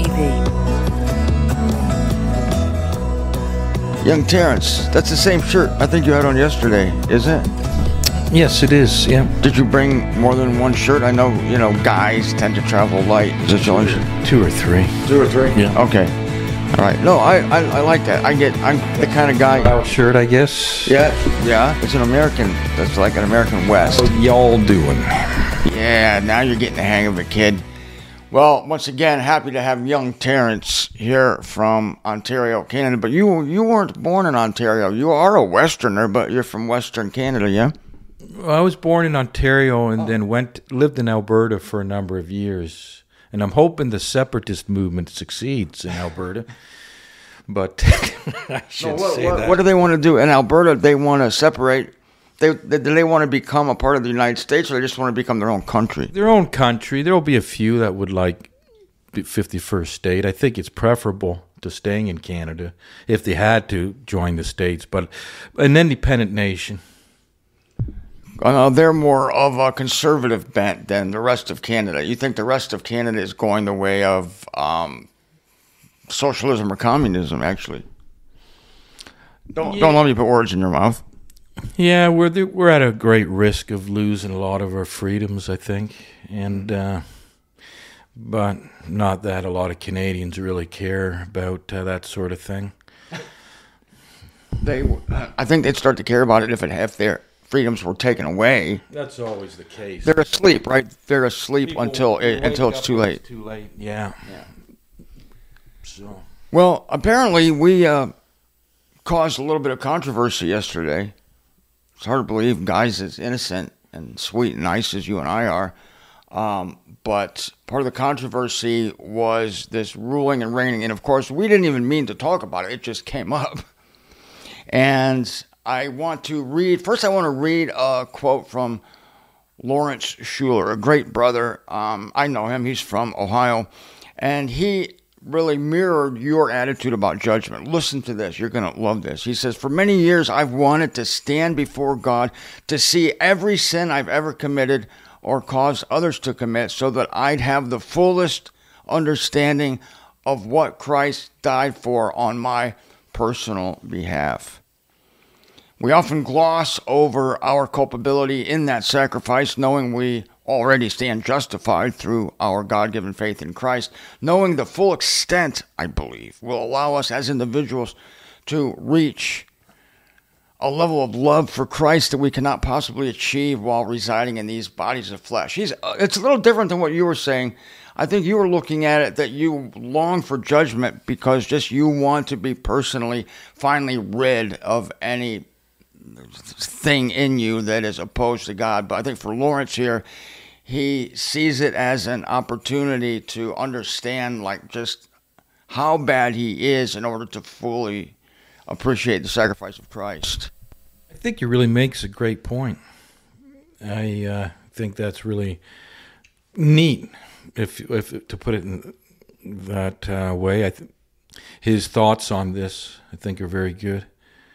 TV. Young Terrence, that's the same shirt I think you had on yesterday, isn't it? Yes, it is, yeah. Did you bring more than one shirt? I know, guys tend to travel light. Is it your shirt? Two or three. Two or three? Yeah. Okay. All right. No, I like that. I'm the kind of guy. Shirt, I guess. Yeah. It's an American. That's like an American West. What y'all doing? Yeah. Now you're getting the hang of it, kid. Well, once again, happy to have young Terrence here from Ontario, Canada. But you weren't born in Ontario. You are a Westerner, but you're from Western Canada, yeah? Well, I was born in Ontario and then lived in Alberta for a number of years. And I'm hoping the separatist movement succeeds in Alberta. But I should say that. What do they want to do? In Alberta, they want to separate. Do they want to become a part of the United States, or they just want to become their own country? Their own country. There will be a few that would like the 51st state. I think it's preferable to staying in Canada if they had to join the States, but an independent nation. They're more of a conservative bent than the rest of Canada. You think the rest of Canada is going the way of socialism or communism, actually? Don't let me put words in your mouth. Yeah, we're at a great risk of losing a lot of our freedoms, I think, and but not that a lot of Canadians really care about that sort of thing. I think they'd start to care about it if their freedoms were taken away. That's always the case. They're asleep, right? They're asleep until it's too late. It's too late. Yeah. So. Well, apparently we caused a little bit of controversy yesterday. It's hard to believe guys as innocent and sweet and nice as you and I are. But part of the controversy was this ruling and reigning. And, of course, we didn't even mean to talk about it. It just came up. And I want to read a quote from Lawrence Schuler, a great brother. I know him. He's from Ohio. And he really mirrored your attitude about judgment. Listen to this. You're going to love this. He says, "For many years, I've wanted to stand before God to see every sin I've ever committed or caused others to commit so that I'd have the fullest understanding of what Christ died for on my personal behalf. We often gloss over our culpability in that sacrifice, knowing we already stand justified through our God-given faith in Christ. Knowing the full extent, I believe, will allow us as individuals to reach a level of love for Christ that we cannot possibly achieve while residing in these bodies of flesh." It's a little different than what you were saying. I think you were looking at it that you long for judgment because just you want to be personally, finally rid of any thing in you that is opposed to God. But I think for Lawrence here, he sees it as an opportunity to understand just how bad he is in order to fully appreciate the sacrifice of Christ. I think he really makes a great point. I think that's really neat, if to put it in that way. His thoughts on this, I think, are very good.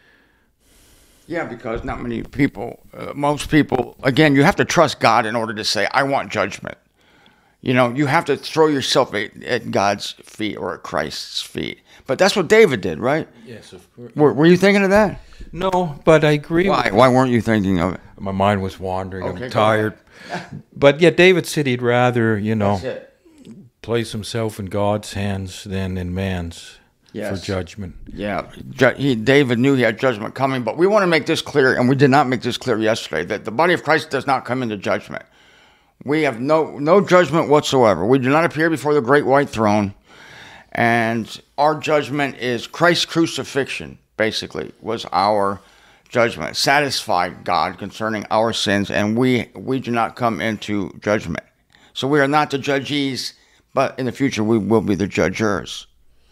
Yeah, because not many people, most people, again, you have to trust God in order to say, I want judgment. You have to throw yourself at God's feet or at Christ's feet. But that's what David did, right? Yes, of course. Were you thinking of that? No, but I agree. Why weren't you thinking of it? My mind was wandering. Okay, I'm tired. But yeah, David said he'd rather, That's it. place himself in God's hands than in man's. Yes. For judgment. Yeah, David knew he had judgment coming, but we want to make this clear, and we did not make this clear yesterday, that the body of Christ does not come into judgment. We have no judgment whatsoever. We do not appear before the great white throne, and our judgment is Christ's crucifixion, basically, was our judgment. Satisfied God concerning our sins, and we do not come into judgment. So we are not the judges, but in the future we will be the judgers.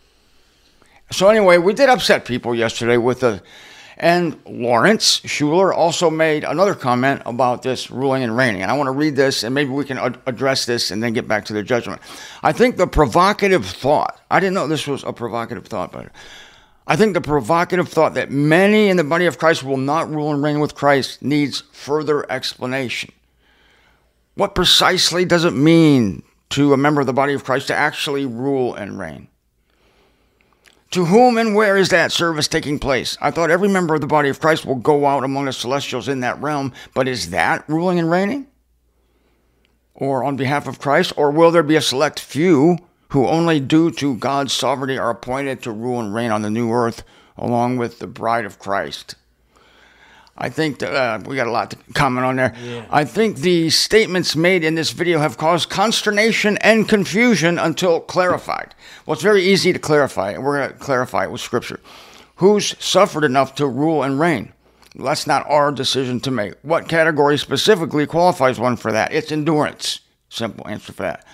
So anyway, we did upset people yesterday and Lawrence Schuler also made another comment about this ruling and reigning. And I want to read this, and maybe we can address this and then get back to the judgment. I think the provocative thought, I didn't know this was a provocative thought, but I think the provocative thought that many in the body of Christ will not rule and reign with Christ needs further explanation. What precisely does it mean to a member of the body of Christ to actually rule and reign? To whom and where is that service taking place? I thought every member of the body of Christ will go out among the celestials in that realm, but is that ruling and reigning? Or on behalf of Christ? Or will there be a select few who only due to God's sovereignty are appointed to rule and reign on the new earth along with the bride of Christ? I think we got a lot to comment on there. Yeah. I think the statements made in this video have caused consternation and confusion until clarified. Well, it's very easy to clarify, and we're going to clarify it with Scripture. Who's suffered enough to rule and reign? Well, that's not our decision to make. What category specifically qualifies one for that? It's endurance. Simple answer for that.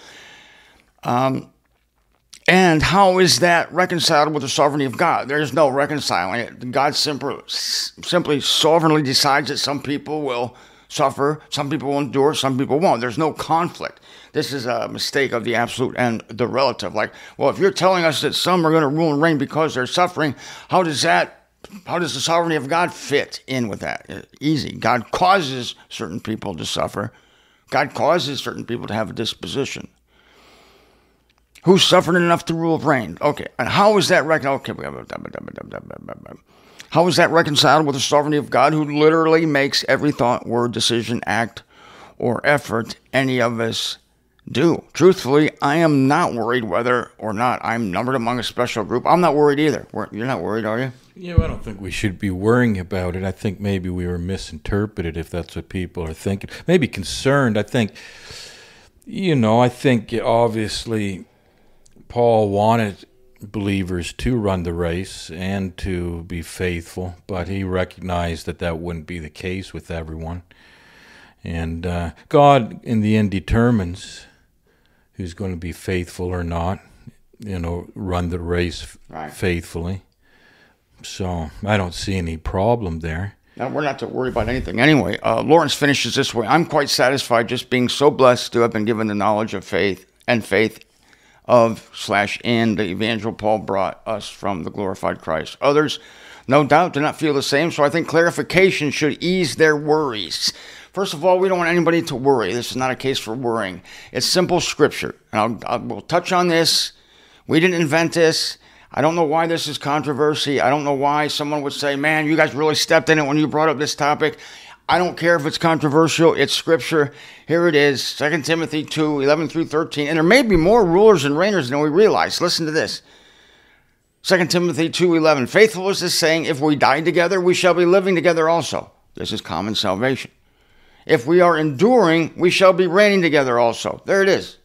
And how is that reconciled with the sovereignty of God? There's no reconciling it. God simply sovereignly decides that some people will suffer, some people will endure, some people won't. There's no conflict. This is a mistake of the absolute and the relative. Like, well, if you're telling us that some are going to rule and reign because they're suffering, how does the sovereignty of God fit in with that? Easy. God causes certain people to suffer. God causes certain people to have a disposition. Who suffered enough to rule and reign? Okay, and how is that reconciled? How is that reconciled with the sovereignty of God, who literally makes every thought, word, decision, act, or effort any of us do? Truthfully, I am not worried whether or not I'm numbered among a special group. I'm not worried either. You're not worried, are you? Yeah, well, I don't think we should be worrying about it. I think maybe we were misinterpreted, if that's what people are thinking. Maybe concerned. I think obviously Paul wanted believers to run the race and to be faithful, but he recognized that wouldn't be the case with everyone. And God, in the end, determines who's going to be faithful or not, run the race faithfully. So I don't see any problem there. Now, we're not to worry about anything anyway. Lawrence finishes this way. I'm quite satisfied just being so blessed to have been given the knowledge of faith of/in the evangel Paul brought us from the glorified Christ. Others, no doubt, do not feel the same, so I think clarification should ease their worries. First of all, we don't want anybody to worry. This is not a case for worrying. It's simple Scripture. And we'll touch on this. We didn't invent this. I don't know why this is controversy. I don't know why someone would say, man, you guys really stepped in it when you brought up this topic. I don't care if it's controversial. It's Scripture. Here it is, 2 Timothy 2, 11 through 13. And there may be more rulers and reigners than we realize. Listen to this. 2 Timothy 2, 11. Faithful is this saying, if we die together, we shall be living together also. This is common salvation. If we are enduring, we shall be reigning together also. There it is.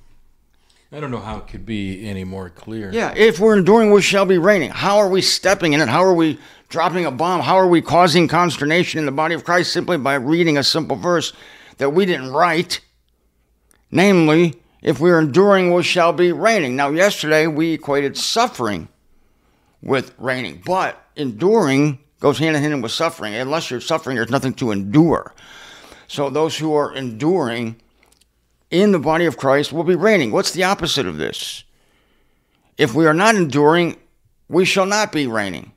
I don't know how it could be any more clear. Yeah, if we're enduring, we shall be reigning. How are we stepping in it? How are we dropping a bomb? How are we causing consternation in the body of Christ? Simply by reading a simple verse that we didn't write. Namely, if we're enduring, we shall be reigning. Now, yesterday we equated suffering with reigning, but enduring goes hand in hand with suffering. Unless you're suffering, there's nothing to endure. So those who are enduring in the body of Christ will be reigning. What's the opposite of this? If we are not enduring, we shall not be reigning.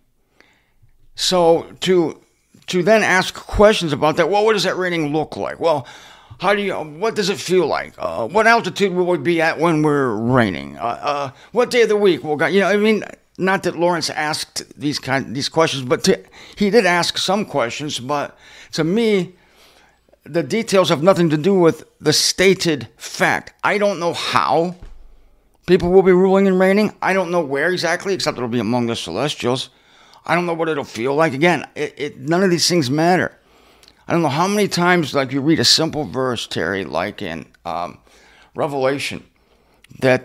So to then ask questions about that, well, what does that reigning look like? Well, what does it feel like? What altitude will we be at when we're reigning? What day of the week will God, not that Lawrence asked these questions, but he did ask some questions, but to me, the details have nothing to do with the stated fact. I don't know how people will be ruling and reigning. I don't know where exactly, except it'll be among the celestials. I don't know what it'll feel like. Again, none of these things matter. I don't know how many times, like, you read a simple verse, Terry, like in Revelation, that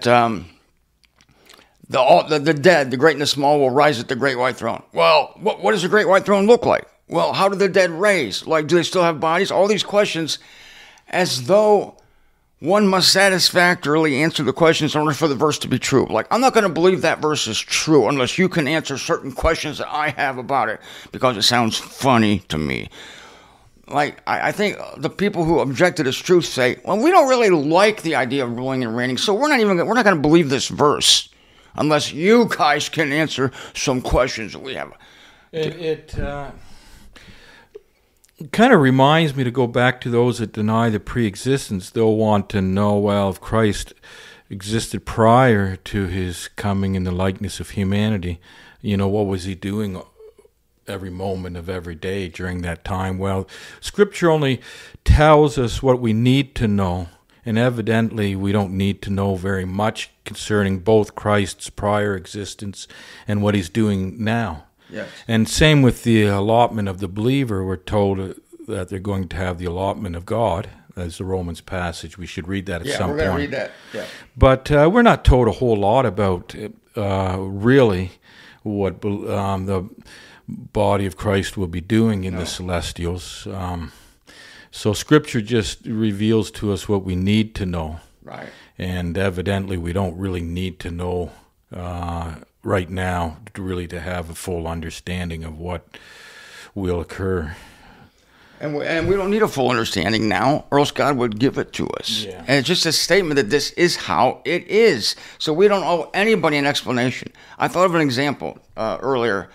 the dead, the great and the small, will rise at the great white throne. Well, what does the great white throne look like? Well, how do the dead raise? Like, do they still have bodies? All these questions, as though one must satisfactorily answer the questions in order for the verse to be true. Like, I'm not going to believe that verse is true unless you can answer certain questions that I have about it, because it sounds funny to me. Like, I think the people who object to this truth say, well, we don't really like the idea of ruling and reigning, so we're not going to believe this verse unless you guys can answer some questions that we have. kind of reminds me to go back to those that deny the pre-existence. They'll want to know, well, if Christ existed prior to his coming in the likeness of humanity, what was he doing every moment of every day during that time? Well, Scripture only tells us what we need to know, and evidently we don't need to know very much concerning both Christ's prior existence and what he's doing now. Yes. And same with the allotment of the believer. We're told that they're going to have the allotment of God. As the Romans passage, we should read that at some point. Yeah, we're going to read that. Yeah. But we're not told a whole lot about really what the body of Christ will be doing in the celestials. So Scripture just reveals to us what we need to know. Right. And evidently we don't really need to know right now to have a full understanding of what will occur. And we don't need a full understanding now, or else God would give it to us. Yeah. And it's just a statement that this is how it is. So we don't owe anybody an explanation. I thought of an example earlier.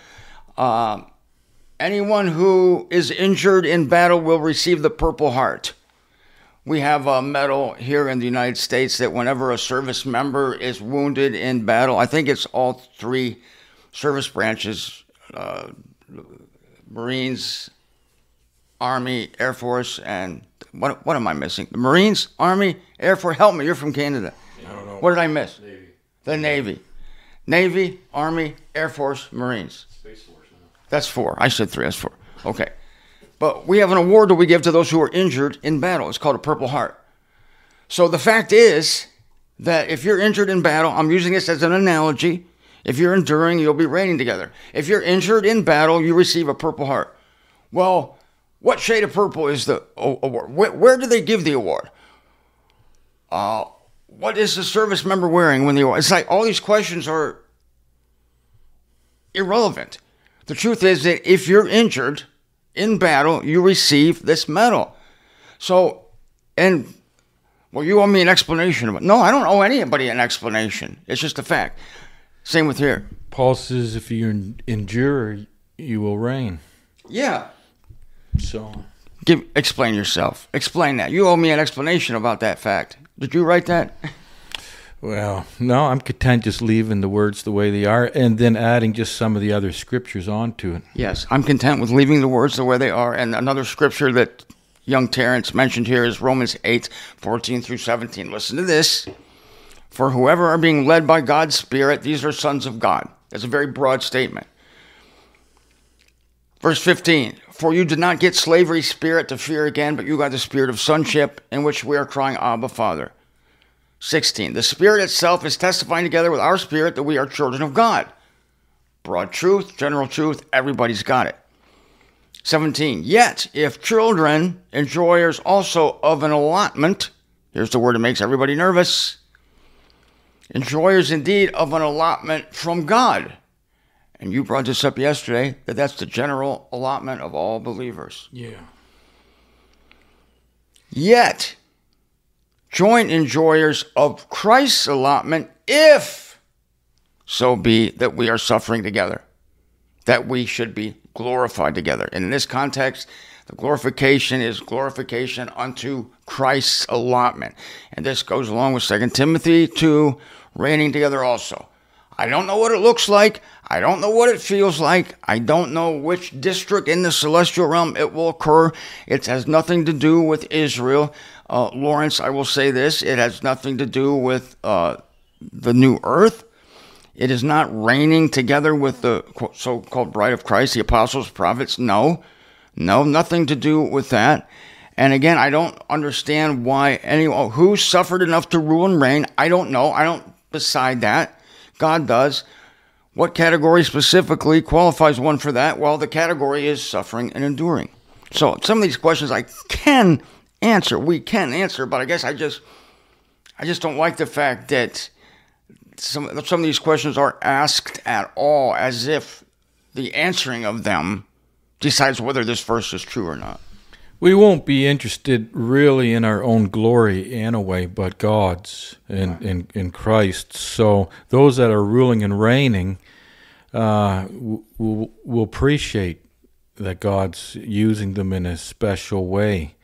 Anyone who is injured in battle will receive the Purple Heart. We have a medal here in the United States that whenever a service member is wounded in battle, I think it's all three service branches, Marines, Army, Air Force, and what am I missing? The Marines, Army, Air Force. Help me, you're from Canada. I don't know. What did I miss? Navy. The Navy. Navy, Army, Air Force, Marines. Space Force now. That's four. I said three, that's four. Okay. But we have an award that we give to those who are injured in battle. It's called a Purple Heart. So the fact is that if you're injured in battle, I'm using this as an analogy. If you're enduring, you'll be reigning together. If you're injured in battle, you receive a Purple Heart. Well, what shade of purple is the award? Where do they give the award? What is the service member wearing when the award? It's like all these questions are irrelevant. The truth is that if you're injured in battle, you receive this medal. So, you owe me an explanation. No, I don't owe anybody an explanation. It's just a fact. Same with here. Paul says if you endure, you will reign. Yeah. So, explain yourself. Explain that. You owe me an explanation about that fact. Did you write that? Well, no, I'm content just leaving the words the way they are and then adding just some of the other scriptures onto it. Yes, I'm content with leaving the words the way they are. And another scripture that young Terrence mentioned here is Romans 8:14 through 17. Listen to this. For whoever are being led by God's Spirit, these are sons of God. That's a very broad statement. Verse 15, for you did not get slavery's spirit to fear again, but you got the spirit of sonship in which we are crying, Abba, Father. 16, the Spirit itself is testifying together with our spirit that we are children of God. Broad truth, general truth, everybody's got it. 17, yet if children, enjoyers also of an allotment, here's the word that makes everybody nervous, enjoyers indeed of an allotment from God. And you brought this up yesterday, that's the general allotment of all believers. Yeah. Yet, joint enjoyers of Christ's allotment, if so be that we are suffering together, that we should be glorified together. And in this context, the glorification is glorification unto Christ's allotment. And this goes along with 2 Timothy 2, reigning together also. I don't know what it looks like. I don't know what it feels like. I don't know which district in the celestial realm it will occur. It has nothing to do with Israel. Lawrence, I will say this. It has nothing to do with the new earth. It is not reigning together with the so-called bride of Christ, the apostles, prophets. No, nothing to do with that. And again, I don't understand why anyone who suffered enough to rule and reign. I don't know. I don't decide that. God does. What category specifically qualifies one for that? Well, the category is suffering and enduring. So some of these questions I can answer. We can answer, but I guess I just don't like the fact that some of these questions are asked at all as if the answering of them decides whether this verse is true or not. We won't be interested really in our own glory anyway, but God's in Christ. So those that are ruling and reigning will appreciate that God's using them in a special way.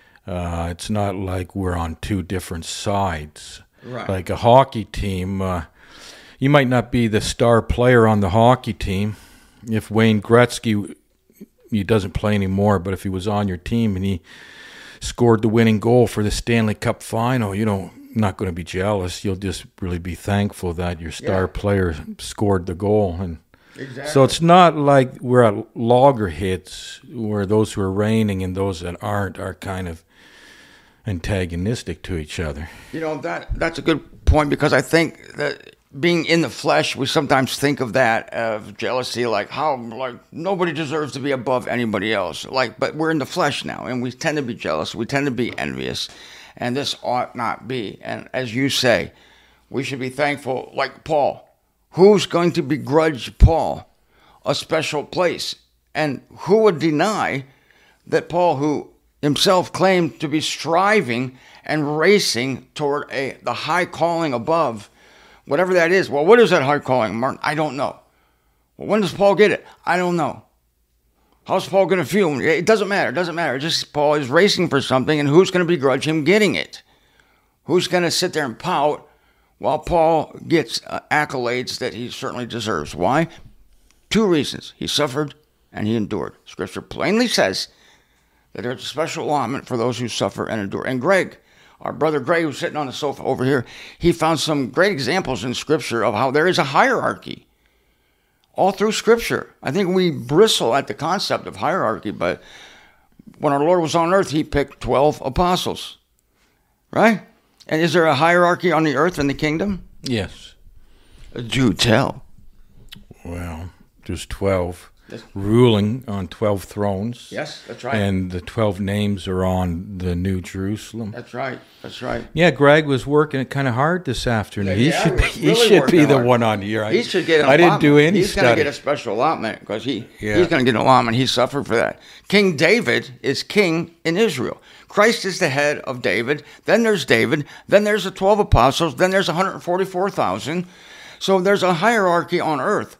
It's not like we're on two different sides. Right. Like a hockey team, you might not be the star player on the hockey team. If Wayne Gretzky, he doesn't play anymore, but if he was on your team and he scored the winning goal for the Stanley Cup final, not going to be jealous. You'll just really be thankful that your star player scored the goal. And Exactly. so it's not like we're at loggerheads where those who are reigning and those that aren't are kind of antagonistic to each other. That's a good point, because I think that being in the flesh, we sometimes think of that of jealousy, like nobody deserves to be above anybody else. But we're in the flesh now, and we tend to be jealous. We tend to be envious, and this ought not be. And as you say, we should be thankful, like Paul. Who's going to begrudge Paul a special place? And who would deny that Paul, who himself claimed to be striving and racing toward the high calling above, whatever that is. Well, what is that high calling, Martin? I don't know. Well, when does Paul get it? I don't know. How's Paul going to feel? It doesn't matter. It doesn't matter. Just Paul is racing for something, and who's going to begrudge him getting it? Who's going to sit there and pout while Paul gets accolades that he certainly deserves? Why? Two reasons. He suffered and he endured. Scripture plainly says that there's a special allotment for those who suffer and endure. And Greg, our brother Greg, who's sitting on the sofa over here, he found some great examples in Scripture of how there is a hierarchy all through Scripture. I think we bristle at the concept of hierarchy, but when our Lord was on earth, he picked 12 apostles, right? And is there a hierarchy on the earth in the kingdom? Yes. Do tell. Well, there's 12 ruling on 12 thrones. Yes, that's right. And the 12 names are on the New Jerusalem. That's right. That's right. Yeah, Greg was working kind of hard this afternoon. He Yeah, should be the one on here. He should get an I allotment. didn't do any He's study. going to get a special allotment because he's going to get an allotment. He suffered for that. King David is king in Israel. Christ is the head of David. Then there's David. Then there's the 12 apostles. Then there's 144,000. So there's a hierarchy on earth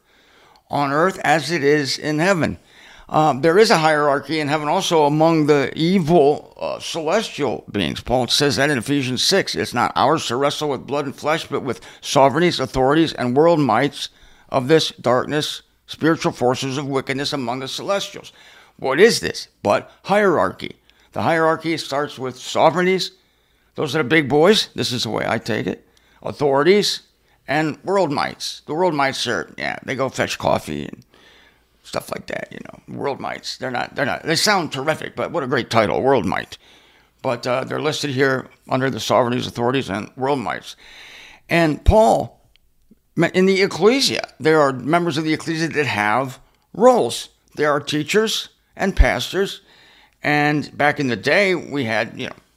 as it is in heaven. There is a hierarchy in heaven also among the evil celestial beings. Paul says that in Ephesians 6. It's not ours to wrestle with blood and flesh, but with sovereignties, authorities, and world mights of this darkness, spiritual forces of wickedness among the celestials. What is this but hierarchy? The hierarchy starts with sovereignties. Those are the big boys. This is the way I take it. Authorities and world mights. The world mights are, they go fetch coffee and stuff like that, World mights. They're not, they sound terrific, but what a great title, world might. But they're listed here under the sovereignties, authorities, and world mights. And Paul, in the ecclesia, there are members of the ecclesia that have roles. There are teachers and pastors. And back in the day, we had,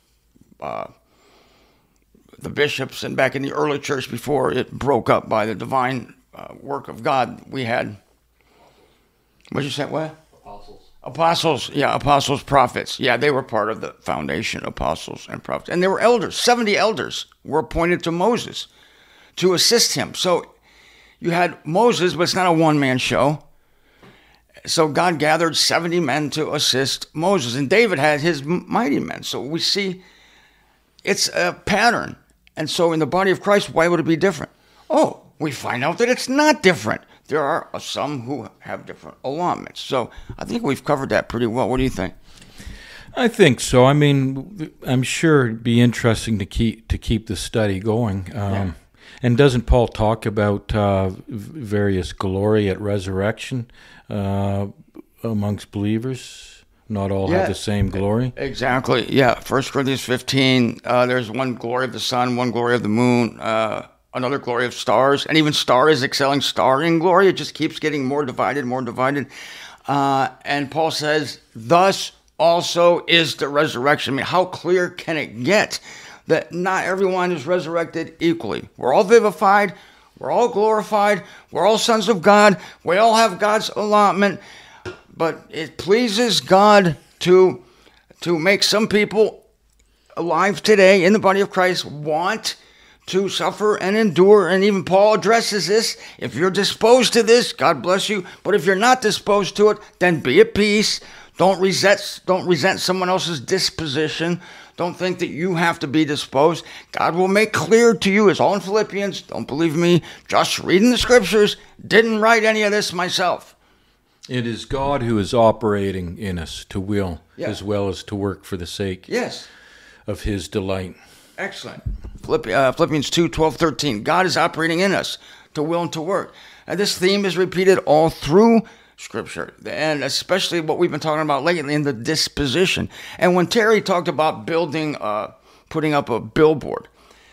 the bishops, and back in the early church before it broke up by the divine work of God, we had, what'd you say, what? Apostles, prophets. Yeah, they were part of the foundation, apostles and prophets. And there were elders. 70 elders were appointed to Moses to assist him. So you had Moses, but it's not a one-man show. So God gathered 70 men to assist Moses. And David had his mighty men. So we see it's a pattern. And so in the body of Christ, why would it be different? Oh, we find out that it's not different. There are some who have different allotments. So I think we've covered that pretty well. What do you think? I think so. I mean, I'm sure it'd be interesting to keep the study going. And doesn't Paul talk about various glory at resurrection amongst believers? Not all have the same glory. Exactly. Yeah. 1 Corinthians 15, there's one glory of the sun, one glory of the moon, another glory of stars. And even star is excelling star in glory. It just keeps getting more divided, more divided. And Paul says, thus also is the resurrection. I mean, how clear can it get that not everyone is resurrected equally? We're all vivified. We're all glorified. We're all sons of God. We all have God's allotment. But it pleases God to make some people alive today in the body of Christ want to suffer and endure. And even Paul addresses this. If you're disposed to this, God bless you. But if you're not disposed to it, then be at peace. Don't resent someone else's disposition. Don't think that you have to be disposed. God will make clear to you. It's all in Philippians. Don't believe me. Just reading the scriptures. Didn't write any of this myself. It is God who is operating in us to will Yes. as well as to work for the sake Yes. of his delight. Excellent. Philippians 2, 12, 13. God is operating in us to will and to work. And this theme is repeated all through Scripture, and especially what we've been talking about lately in the disposition. And when Terry talked about putting up a billboard,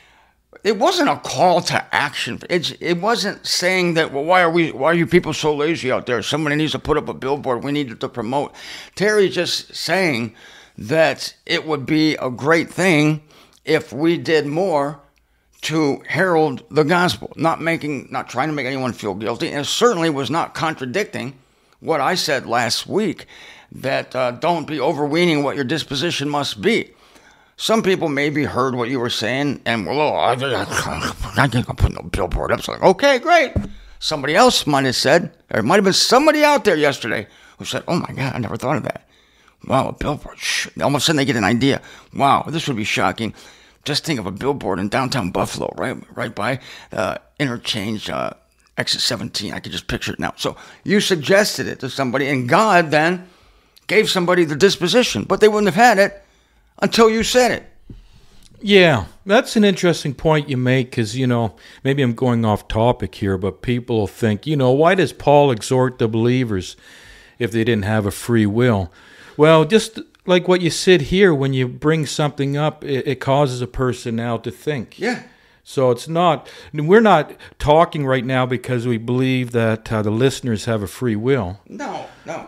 it wasn't a call to action. It wasn't saying that, well, why are you people so lazy out there? Somebody needs to put up a billboard. We need to promote. Terry's just saying that it would be a great thing if we did more to herald the gospel, not trying to make anyone feel guilty, and it certainly was not contradicting what I said last week, that don't be overweening what your disposition must be. Some people maybe heard what you were saying and, well, I can't put no billboard up. So like, okay, great. Somebody else might have said, there might have been somebody out there yesterday who said, oh my God, I never thought of that. Wow, a billboard. All of a sudden they get an idea. Wow, this would be shocking. Just think of a billboard in downtown Buffalo, right by interchange exit 17. I could just picture it now. So you suggested it to somebody, and God then gave somebody the disposition, but they wouldn't have had it until you said it. Yeah, that's an interesting point you make because, maybe I'm going off topic here, but people will think, why does Paul exhort the believers if they didn't have a free will? Well, just like what you said here, when you bring something up, it causes a person now to think. Yeah. So we're not talking right now because we believe that the listeners have a free will. No.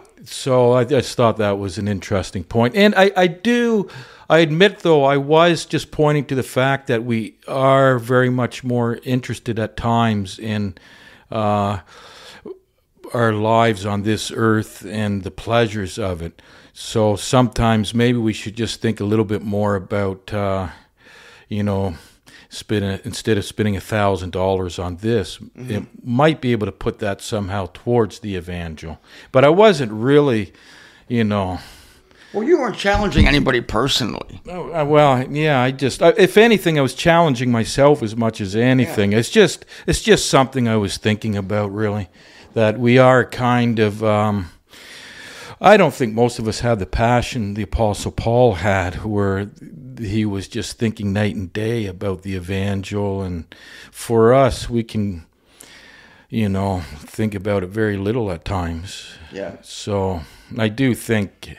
So I just thought that was an interesting point. And I admit, though, I was just pointing to the fact that we are very much more interested at times in our lives on this earth and the pleasures of it. So sometimes maybe we should just think a little bit more about, instead of spending $1,000 on this, it might be able to put that somehow towards the evangel. But I wasn't really, Well, you weren't challenging anybody personally. If anything, I was challenging myself as much as anything. Yeah. It's just something I was thinking about, really, that we are kind of. I don't think most of us have the passion the Apostle Paul had, where he was just thinking night and day about the evangel. And for us, we can, think about it very little at times. Yeah. So I do think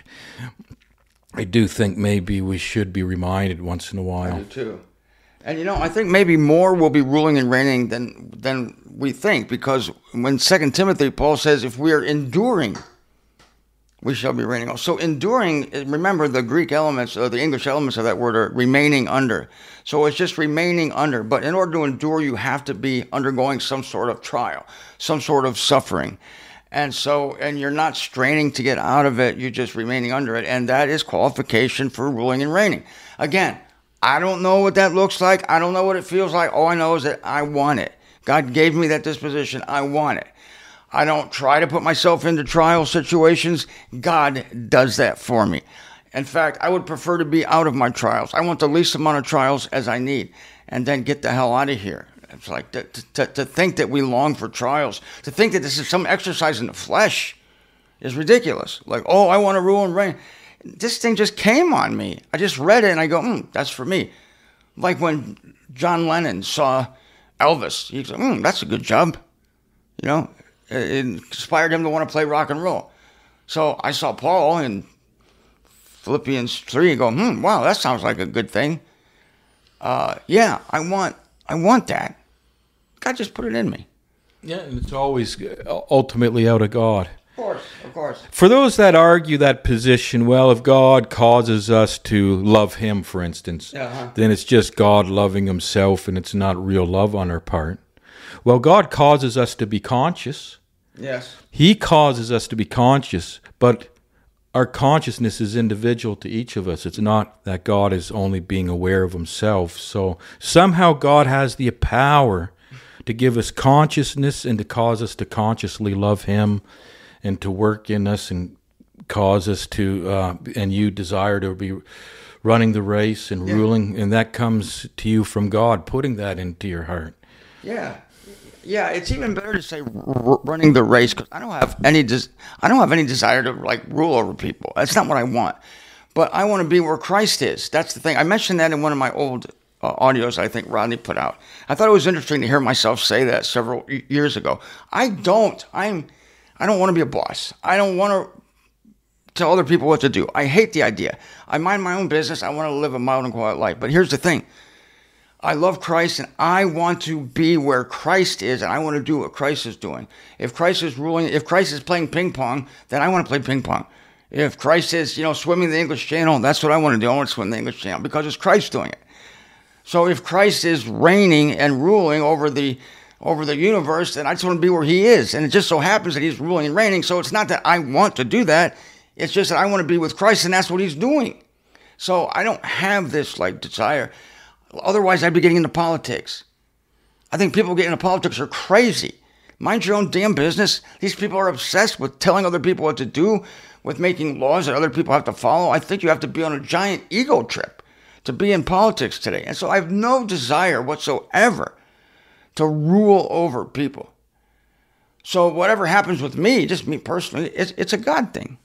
maybe we should be reminded once in a while. I do too. And I think maybe more will be ruling and reigning than we think, because when 2 Timothy, Paul says, if we are enduring, we shall be reigning. So enduring, remember the Greek elements, or the English elements of that word are remaining under. So it's just remaining under. But in order to endure, you have to be undergoing some sort of trial, some sort of suffering. And you're not straining to get out of it, you're just remaining under it. And that is qualification for ruling and reigning. Again, I don't know what that looks like. I don't know what it feels like. All I know is that I want it. God gave me that disposition. I want it. I don't try to put myself into trial situations. God does that for me. In fact, I would prefer to be out of my trials. I want the least amount of trials as I need, and then get the hell out of here. It's like to think that we long for trials, to think that this is some exercise in the flesh is ridiculous. Like, oh, I want to rule and reign. This thing just came on me. I just read it and I go, that's for me. Like when John Lennon saw Elvis, he said, that's a good job. It inspired him to want to play rock and roll. So I saw Paul in Philippians 3 and go, wow, that sounds like a good thing. I want that. God just put it in me. Yeah, and it's always ultimately out of God. Of course. For those that argue that position, well, if God causes us to love him, for instance, then it's just God loving himself and it's not real love on our part. Well, God causes us to be conscious. Yes. He causes us to be conscious, but our consciousness is individual to each of us. It's not that God is only being aware of himself. So somehow God has the power to give us consciousness and to cause us to consciously love him and to work in us and cause us to, and you desire to be running the race and ruling, and that comes to you from God, putting that into your heart. Yeah. Yeah, it's even better to say running the race, because I don't have any desire to like rule over people. That's not what I want. But I want to be where Christ is. That's the thing. I mentioned that in one of my old audios I think Rodney put out. I thought it was interesting to hear myself say that several years ago. I don't want to be a boss. I don't want to tell other people what to do. I hate the idea. I mind my own business. I want to live a mild and quiet life. But here's the thing. I love Christ, and I want to be where Christ is, and I want to do what Christ is doing. If Christ is ruling, if Christ is playing ping pong, then I want to play ping pong. If Christ is, swimming the English Channel, that's what I want to do. I want to swim the English Channel because it's Christ doing it. So if Christ is reigning and ruling over the universe, then I just want to be where he is. And it just so happens that he's ruling and reigning. So it's not that I want to do that. It's just that I want to be with Christ, and that's what he's doing. So I don't have this desire. Otherwise, I'd be getting into politics. I think people getting into politics are crazy. Mind your own damn business. These people are obsessed with telling other people what to do, with making laws that other people have to follow. I think you have to be on a giant ego trip to be in politics today. And so I have no desire whatsoever to rule over people. So whatever happens with me, just me personally, it's a God thing.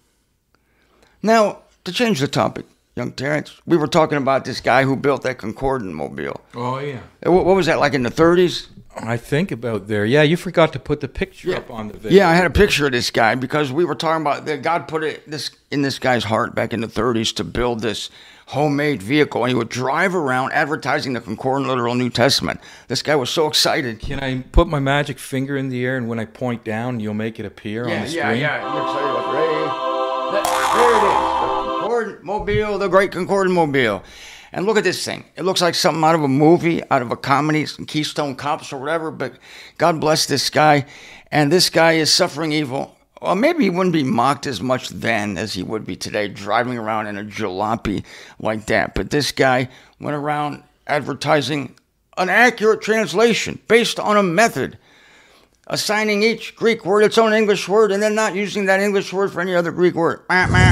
Now, to change the topic, young Terrence, we were talking about this guy who built that Concordant mobile. Oh, yeah. What was that, like in the 30s? I think about there. Yeah, you forgot to put the picture up on the video. Yeah, I had a picture of this guy because we were talking about that God put it in this guy's heart back in the 30s to build this homemade vehicle. And he would drive around advertising the Concordant Literal New Testament. This guy was so excited. Can I put my magic finger in the air, and when I point down, you'll make it appear on the screen? Yeah. You're excited about it. There it is. Concordant Mobile, the great Concordant Mobile. And look at this thing. It looks like something out of a movie, out of a comedy, some Keystone Cops or whatever, but God bless this guy. And this guy is suffering evil. Well, maybe he wouldn't be mocked as much then as he would be today, driving around in a jalopy like that. But this guy went around advertising an accurate translation based on a method, assigning each Greek word its own English word, and then not using that English word for any other Greek word.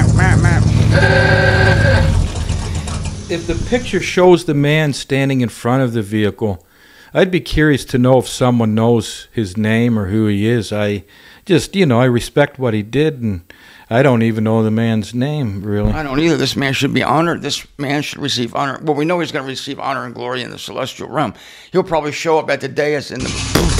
If the picture shows the man standing in front of the vehicle, I'd be curious to know if someone knows his name or who he is. I just, I respect what he did, and I don't even know the man's name, really. I don't either. This man should be honored. This man should receive honor. Well, we know he's going to receive honor and glory in the celestial realm. He'll probably show up at the dais in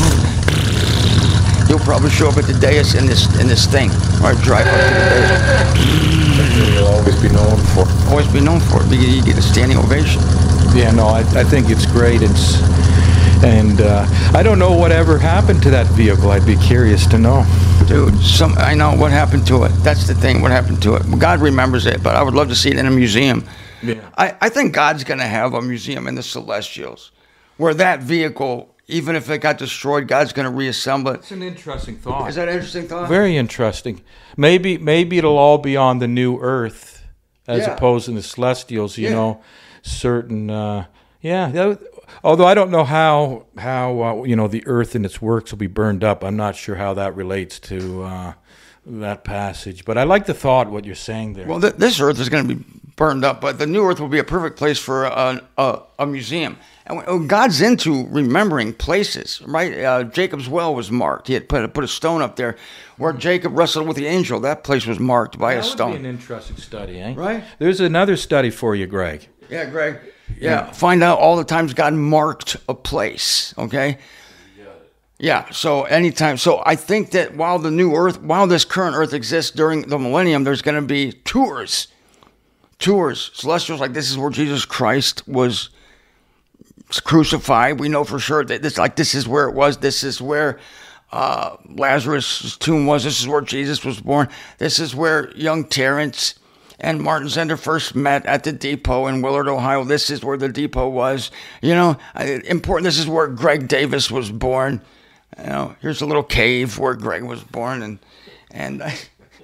He'll probably show up at the dais in this thing, or drive up to the dais. He'll always be known for. Always be known for it. You get a standing ovation. Yeah, no, I think it's great. And I don't know whatever happened to that vehicle. I'd be curious to know. Dude, I know what happened to it. That's the thing, what happened to it. God remembers it, but I would love to see it in a museum. Yeah. I think God's going to have a museum in the Celestials where that vehicle, even if it got destroyed, God's going to reassemble it. It's an interesting thought. Is that an interesting thought? Very interesting. Maybe it'll all be on the new Earth as opposed to the Celestials, you know, certain, although I don't know how the Earth and its works will be burned up. I'm not sure how that relates to that passage. But I like the thought, what you're saying there. Well, this Earth is going to be burned up, but the new Earth will be a perfect place for a museum. And God's into remembering places, right? Jacob's well was marked. He had put a stone up there where Jacob wrestled with the angel. That place was marked by a stone. That would be an interesting study, eh? Right? There's another study for you, Greg. Yeah, Greg. Yeah, find out all the times God marked a place, okay? Yeah, so anytime. So I think that while this current Earth exists during the millennium, there's going to be tours, celestials, like this is where Jesus Christ was crucified. We know for sure that this is where it was. This is where Lazarus' tomb was. This is where Jesus was born. This is where young Terrence and Martin Zender first met at the depot in Willard, Ohio. This is where the depot was. Important. This is where Greg Davis was born. Here's a little cave where Greg was born, and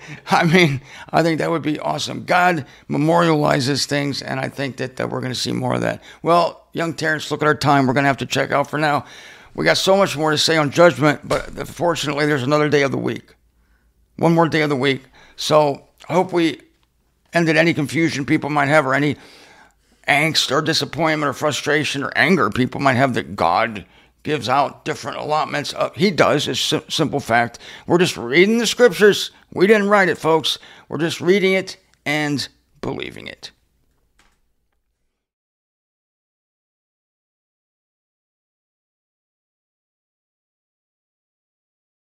I mean, I think that would be awesome. God memorializes things, and I think that we're going to see more of that. Well, young Terrence, look at our time. We're going to have to check out for now. We got so much more to say on judgment, but fortunately, there's another day of the week. One more day of the week. So I hope we ended any confusion people might have, or any angst or disappointment or frustration or anger people might have that God gives out different allotments. He does. It's a simple fact. We're just reading the scriptures. We didn't write it, folks. We're just reading it and believing it.